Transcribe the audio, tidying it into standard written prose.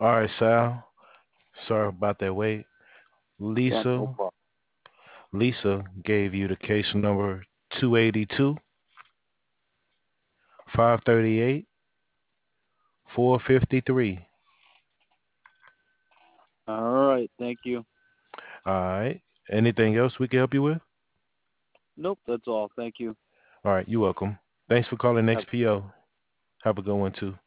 All right, Sal. Sorry about that wait. Yeah, no Lisa. problem. Lisa gave you the case number 282, 538, 453. All right, thank you. All right. Anything else we can help you with? Nope, that's all. Thank you. All right, you're welcome. Thanks for calling Have XPO. Have a good one too.